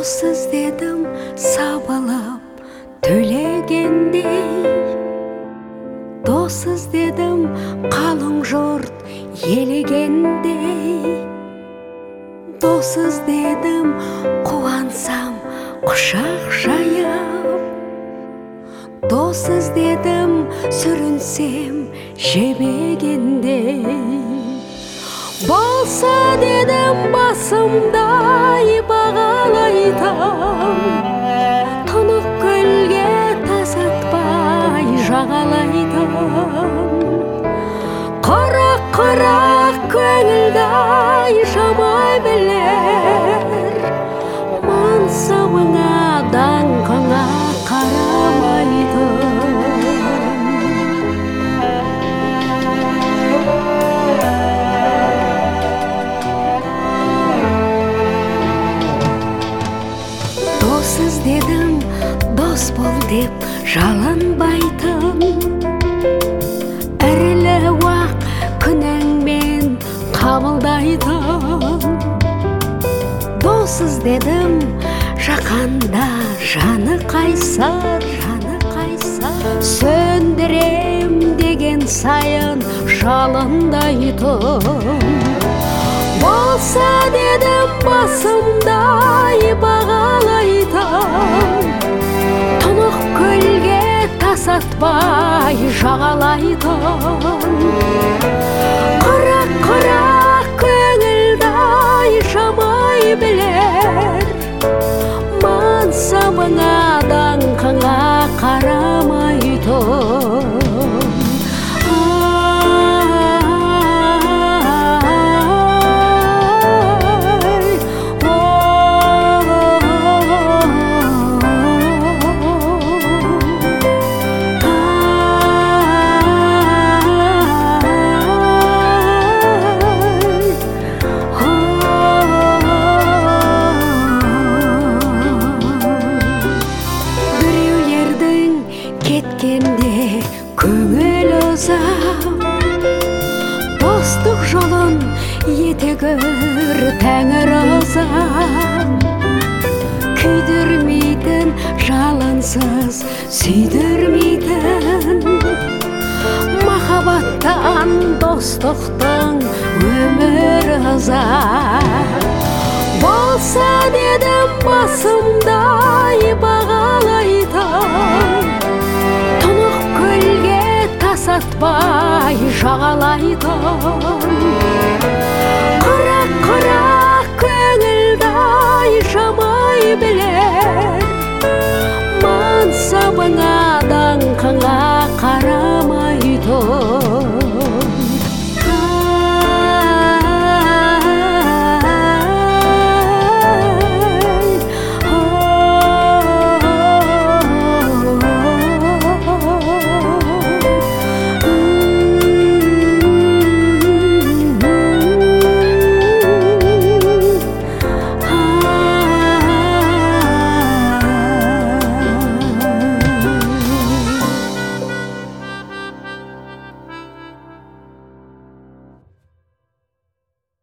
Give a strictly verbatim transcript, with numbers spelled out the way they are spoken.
Дос іздедім сабылып төлегендей, дос іздедім қалың жұрт елегендей, дос іздедім қуансам құшақ жайып, дос іздедім сүрінсем жебегендей. Болса дедім басымдай бағалайтам, тұнық көлге тасатпай жағалайтам. Құрақ-құрақ көңілдай жамай білер, мансабыңа даңқыңа қарамайтам. Дос іздедім, дос бол деп жалынбайтын, ірілі уақ күнәңмен қабылдайтын. Дос іздедім, жақанда жаны қайсар, жаны қайсар, сөндірем деген сайын жалындайтын. Болса дедім басымдай бағалайтын, тұнық көлге тасатпай жағалайтын. Құрақ-құрақ көңілдай жамай білер, мансабыңа даңқыңа қарамайтын. Кеткенде көңіл ұзап, достық жолын етегір тәңір ұзап. Күйдірмейтін, жалынсыз сүйдірмейтін, махаббаттан достықтың өмір ұзақ. Болса дедім басымдай бағалайтын, тұнық көлге тасатпай жағалайтын.